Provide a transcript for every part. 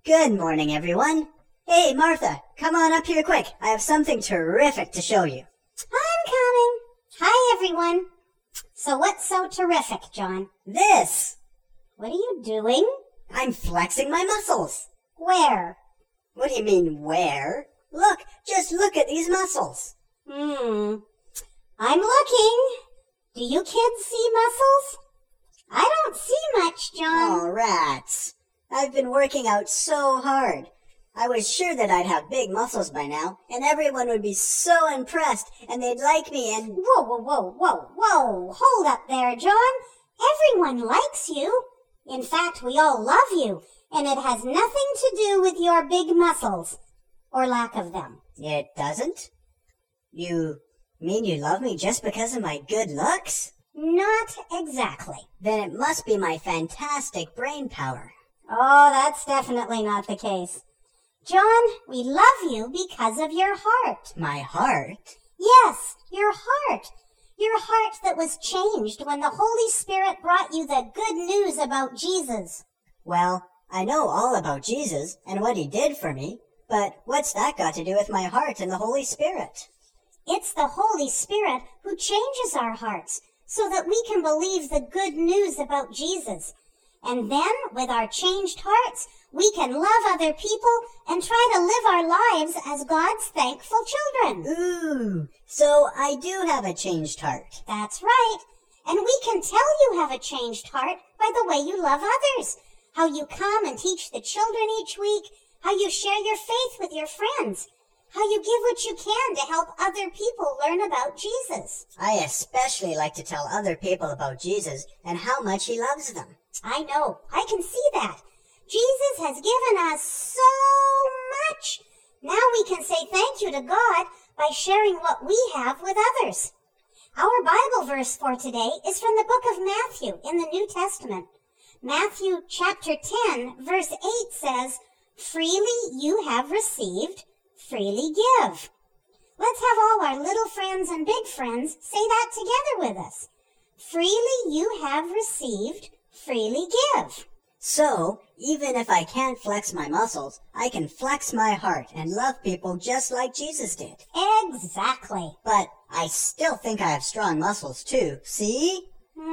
Good morning, everyone. Hey, Martha, come on up here quick. I have something terrific to show you. I'm coming. Hi, everyone. So what's so terrific, John? This. What are you doing? I'm flexing my muscles. Where? What do you mean, where? Look, just look at these muscles. I'm looking. Do you kids see muscles? I don't see much, John. Oh, rats. I've been working out so hard. I was sure that I'd have big muscles by now, and everyone would be so impressed, and they'd like me and... Whoa. Hold up there, John. Everyone likes you. In fact, we all love you, and it has nothing to do with your big muscles, or lack of them. It doesn't? You mean you love me just because of my good looks? Not exactly. Then it must be my fantastic brain power. Oh, that's definitely not the case. John, we love you because of your heart. My heart? Yes, your heart. Your heart that was changed when the Holy Spirit brought you the good news about Jesus. Well, I know all about Jesus and what he did for me, but what's that got to do with my heart and the Holy Spirit? It's the Holy Spirit who changes our hearts so that we can believe the good news about Jesus. And then, with our changed hearts, we can love other people and try to live our lives as God's thankful children. Ooh, so I do have a changed heart. That's right. And we can tell you have a changed heart by the way you love others, how you come and teach the children each week, how you share your faith with your friends, how you give what you can to help other people learn about Jesus. I especially like to tell other people about Jesus and how much he loves them. I know. I can see that. Jesus has given us so much. Now we can say thank you to God by sharing what we have with others. Our Bible verse for today is from the book of Matthew in the New Testament. Matthew chapter 10, verse 8 says, "Freely you have received, freely give." Let's have all our little friends and big friends say that together with us. Freely you have received, freely give. So, even if I can't flex my muscles, I can flex my heart and love people just like Jesus did. Exactly. But I still think I have strong muscles too, see?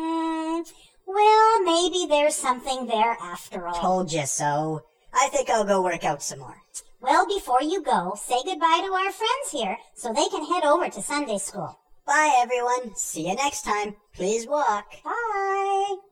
Well, maybe there's something there after all. Told you so. I think I'll go work out some more. Well, before you go, say goodbye to our friends here so they can head over to Sunday school. Bye, everyone. See you next time. Please walk. Bye.